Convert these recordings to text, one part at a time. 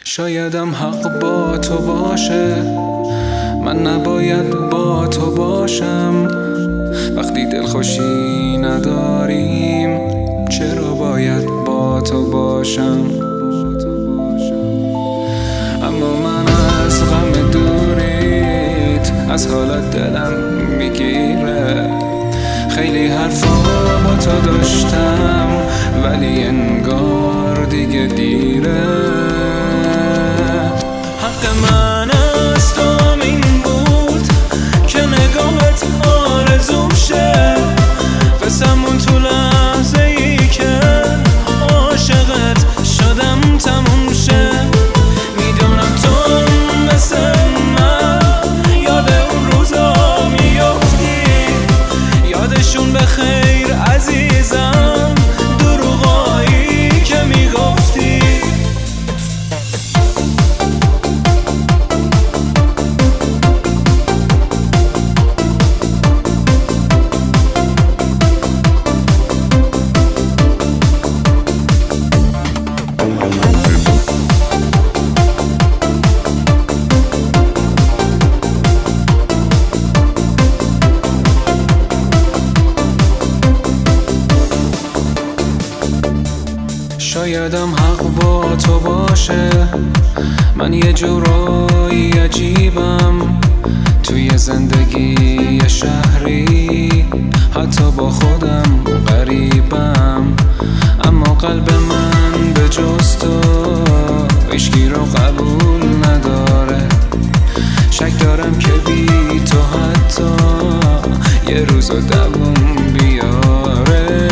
شایدم حق با تو باشه، من نباید با تو باشم. وقتی دلخوشی نداریم چرا باید با تو باشم؟ اما من از غم دوریت از حالت دلم میگیره. خیلی حرفا با تو داشتم ولی انگار دیگه دیره. حق من از تو این بود که نگاهت آرزوم شه. قسمون تو لحظه ای که عاشقت شدم تموم شه. میدونم تو مثل من یاد اون روزا میافتی. یادشون بخیر عزیزم دروغایی که میگفتی. شایدم حق با تو باشه، من یه جورایی عجیبم توی زندگی شهری. حتی با خودم غریبم، اما قلب من به جز تو هیچکی رو قبول نداره. شک دارم که بی تو حتی یه روز دووم بیاره.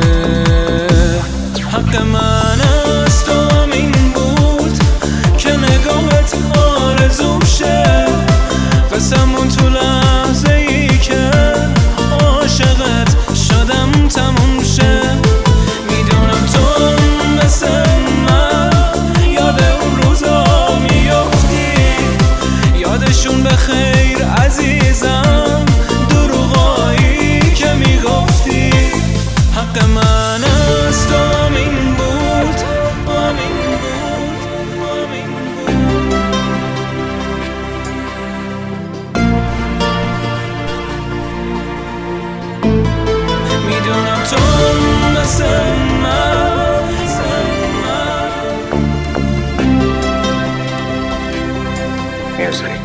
حق من از تو این بود که نگاهت آرزوم شه. قسمون تو لحظه ای که عاشقت شدم تموم شه. میدونم تو مثل من یاد اون روزا میافتی. یادشون بخیر عزیزم دروغایی که میگفتی. حق من از تو میدونم تو مثل من. Music.